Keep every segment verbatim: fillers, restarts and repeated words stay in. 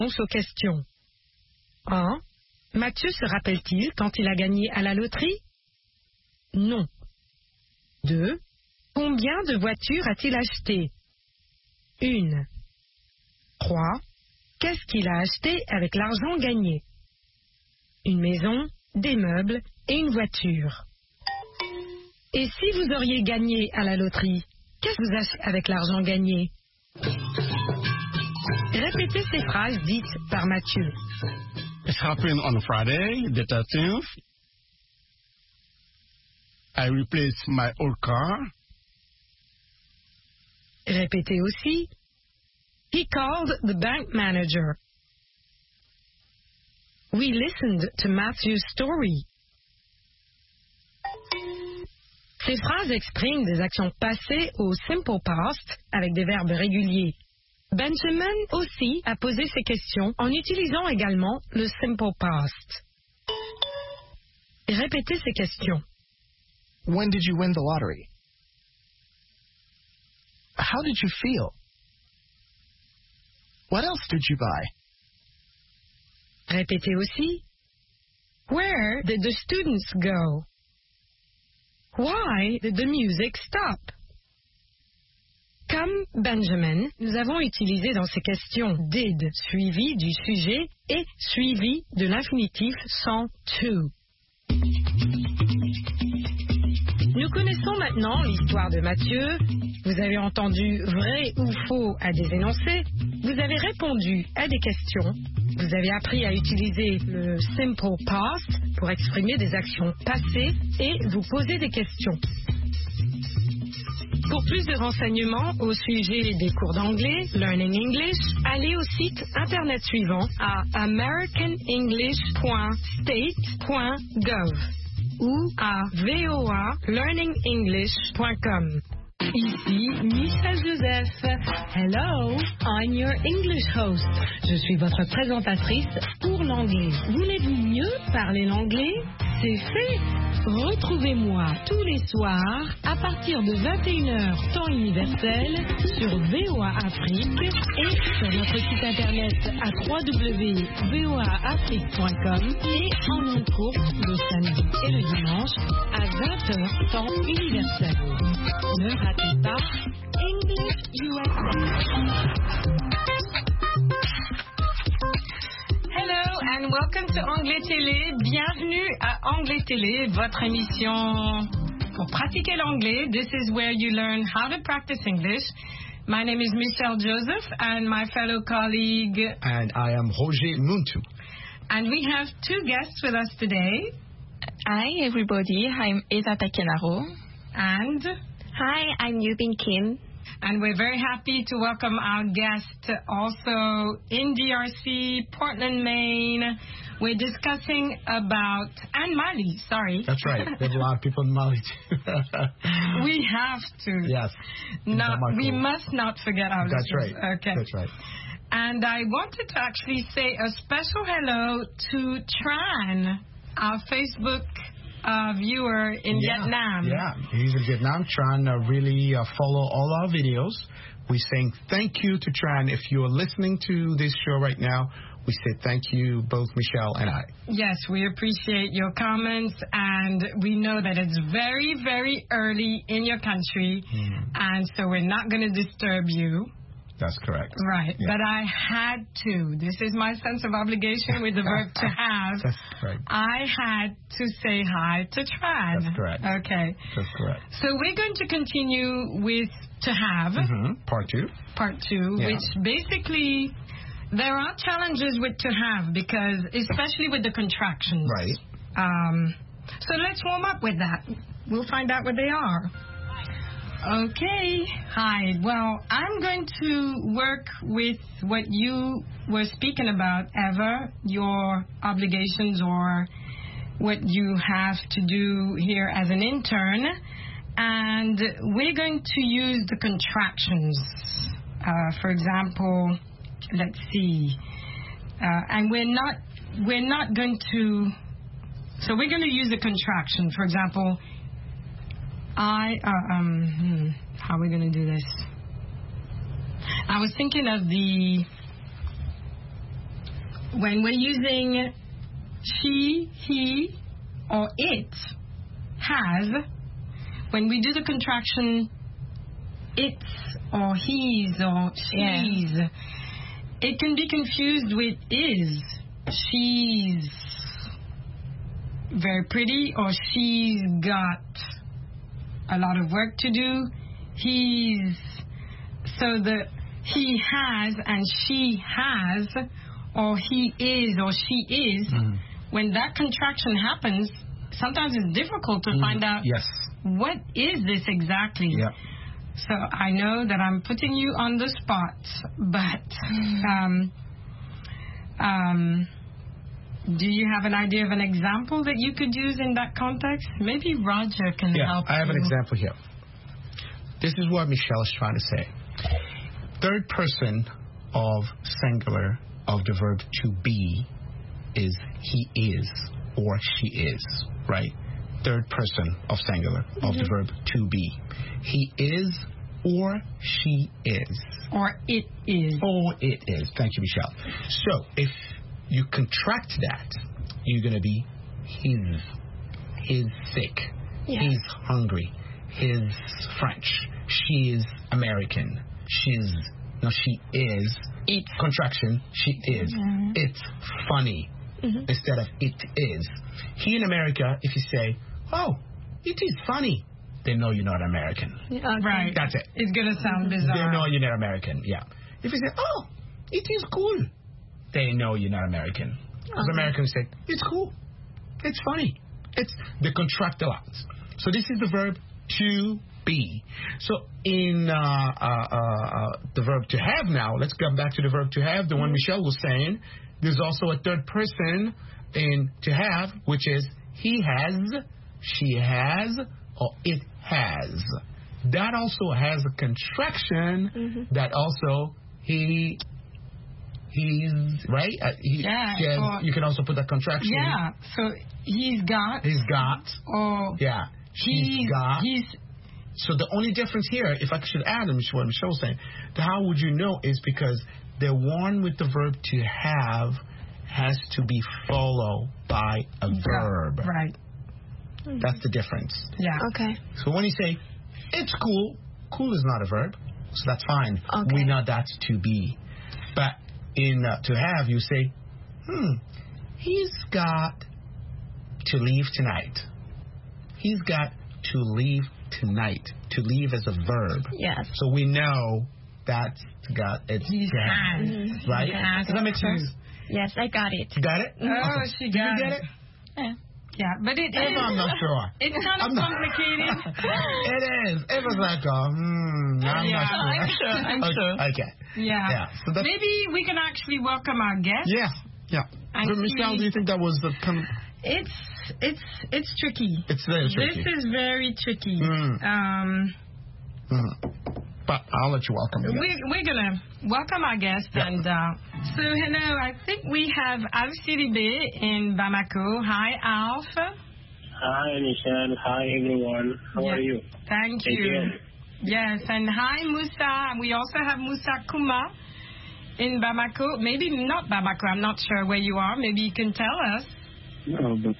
Réponse aux questions. un. Mathieu se rappelle-t-il quand il a gagné à la loterie? Non. deux. Combien de voitures a-t-il acheté? Une. trois. Qu'est-ce qu'il a acheté avec l'argent gagné? Une maison, des meubles et une voiture. Et si vous auriez gagné à la loterie, qu'est-ce que vous achetez avec l'argent gagné? Répétez ces phrases dites par Mathieu. It happened on Friday, the thirteenth. I replaced my old car. Répétez aussi. He called the bank manager. We listened to Matthew's story. Ces phrases expriment des actions passées au simple past avec des verbes réguliers. Benjamin aussi a posé ces questions en utilisant également le simple past. Répétez ces questions. When did you win the lottery? How did you feel? What else did you buy? Répétez aussi. Where did the students go? Why did the music stop? Comme Benjamin, nous avons utilisé dans ces questions did suivi du sujet et suivi de l'infinitif sans to. Nous connaissons maintenant l'histoire de Mathieu. Vous avez entendu vrai ou faux à des énoncés. Vous avez répondu à des questions. Vous avez appris à utiliser le simple past pour exprimer des actions passées et vous poser des questions. Pour plus de renseignements au sujet des cours d'anglais, Learning English, allez au site internet suivant à american english point state point gov ou à voa learning english point com. Ici Michel Joseph. Hello, I'm your English host. Je suis votre présentatrice pour l'anglais. Voulez-vous mieux parler l'anglais? C'est fait. Retrouvez-moi tous les soirs à partir de vingt et une heures temps universel sur V O A Afrique et sur notre site internet à w w w point v o a afrique point com et en ondes courtes le samedi et le dimanche à vingt heures temps universel. Ne ratez pas English U S A. Hello and welcome to Anglais Télé. Bienvenue à Anglais Télé, votre émission pour pratiquer l'anglais. This is where you learn how to practice English. My name is Michelle Joseph and my fellow colleague. And I am Roger Muntu. And we have two guests with us today. Hi everybody, I'm Eza Takenaro. And hi, I'm Yubin Kim. And we're very happy to welcome our guest also in D R C, Portland, Maine. We're discussing about, and Mali, sorry. That's right. There's a lot of people in Mali too. We have to. Yes. Not, we must not forget our That's listeners. right. Okay. That's right. And I wanted to actually say a special hello to Tran, our Facebook uh, viewer in yeah, Vietnam. Yeah, he's in Vietnam. Tran uh, really uh, follow all our videos. We're saying thank you to Tran. If you are listening to this show right now, we say thank you, both Michelle and I. Yes, we appreciate your comments, and we know that it's very, very early in your country, mm. and so we're not going to disturb you. That's correct. Right, yeah. but I had to. This is my sense of obligation with the verb to have. That's right. I had to say hi to Tran. That's correct. Okay. That's correct. So we're going to continue with to have. Mm-hmm. Part two. Part two, yeah. which basically, there are challenges with to have because, especially with the contractions. Right. Um, so let's warm up with that. We'll find out what they are. Okay. Hi. Well, I'm going to work with what you were speaking about, Eva, your obligations or what you have to do here as an intern. And we're going to use the contractions. Uh, for example, let's see. Uh, and we're not, we're not going to, so we're going to use a contraction. For example, I, uh, um, hmm, how are we going to do this? I was thinking of the, when we're using she, he, or it, has, when we do the contraction it's or he's or she's, yeah. it can be confused with is. She's very pretty, or she's got a lot of work to do. He's, so the he has and she has, or he is or she is, mm. when that contraction happens, sometimes it's difficult to mm. find out yes. what is this exactly. Yep. So I know that I'm putting you on the spot, but um, um, do you have an idea of an example that you could use in that context? Maybe Roger can yeah, help I have you. an example here. This is what Michelle is trying to say. Third person of singular of the verb to be is he is or she is, right? Third person of singular mm-hmm. of the verb to be. He is or she is. Or it is. Or it is. Thank you, Michelle. So if you contract that, you're going to be his. He's sick. Yeah. He's hungry. He's French. She's American. She's, no, she is. It. Contraction, she is. Mm-hmm. It's funny. Mm-hmm. Instead of it is. Here in America, if you say, oh, it is funny, they know you're not American. Yeah, okay. Right. That's it. It's going to sound bizarre. They know you're not American, yeah. If you say, oh, it is cool, they know you're not American. Because okay. Americans say, it's cool. It's funny. It's the contract a lot. So this is the verb to be. So in uh, uh, uh, the verb to have now, let's come back to the verb to have, the mm-hmm. one Michelle was saying. There's also a third person in to have, which is he has, she has, or it has. That also has a contraction mm-hmm. that also he, he's, right? Uh, he, yeah. Has, or, you can also put that contraction. Yeah. So he's got. He's got. Or yeah. He's, he's got. He's. So the only difference here, if I should add what Michelle was saying, how would you know is because the one with the verb to have has to be followed by a verb. Right. That's the difference. Yeah. Okay. So when you say, it's cool, cool is not a verb, so that's fine. Okay. We know that's to be. But in uh, to have, you say, hmm, he's got to leave tonight. He's got to leave tonight. To leave as a verb. Yes. So we know that's got it's He's has. Mm-hmm. Right? Has. Does that make sense? Yes, I got it. You got it? Oh, okay. She got Did you get it? Yeah. Yeah, but it Eva, is. I'm not sure. It's kind of I'm complicated. It is. It was like, a, hmm, I'm yeah, not sure. I'm sure. I'm okay. sure. Okay. Yeah. yeah. So that's, maybe we can actually welcome our guest. Yeah. Yeah. But Michelle, do you think that was the kind of... It's it's it's tricky. It's very tricky. This is very tricky. Mm. Um. Mm. But I'll let you welcome him. We, we're going to welcome our guest. Yeah. And uh, so, hello, I think we have Alf Sidibé in Bamako. Hi, Alf. Hi, Michelle. Hi, everyone. How yes. are you? Thank you. Again. Yes, and hi, Musa. We also have Musa Kuma in Bamako. Maybe not Bamako. I'm not sure where you are. Maybe you can tell us. No, but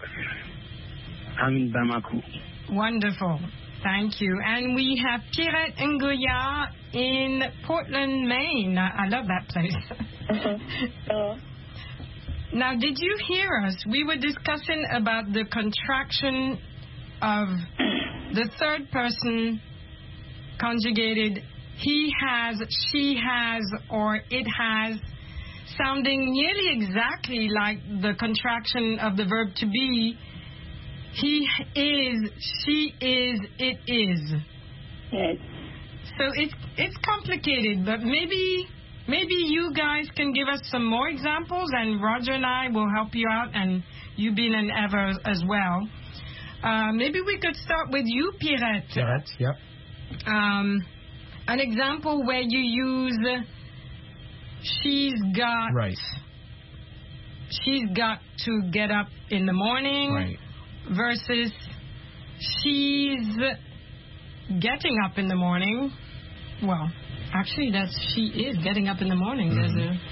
I'm in Bamako. Wonderful. Thank you. And we have Pierrette Ngoya in Portland, Maine. I love that place. Uh-huh. Uh. Now, did you hear us? We were discussing about the contraction of the third person conjugated he has, she has, or it has, sounding nearly exactly like the contraction of the verb to be. He is, she is, it is. Yes. So it's it's complicated, but maybe maybe you guys can give us some more examples, and Roger and I will help you out, and you being an ever as well. Uh, maybe we could start with you, Pierrette. Pierrette, yep. Um, an example where you use she's got. Right. She's got to get up in the morning. Right. Versus she's getting up in the morning. Well, actually, that's she is getting up in the morning. Mm-hmm. There's a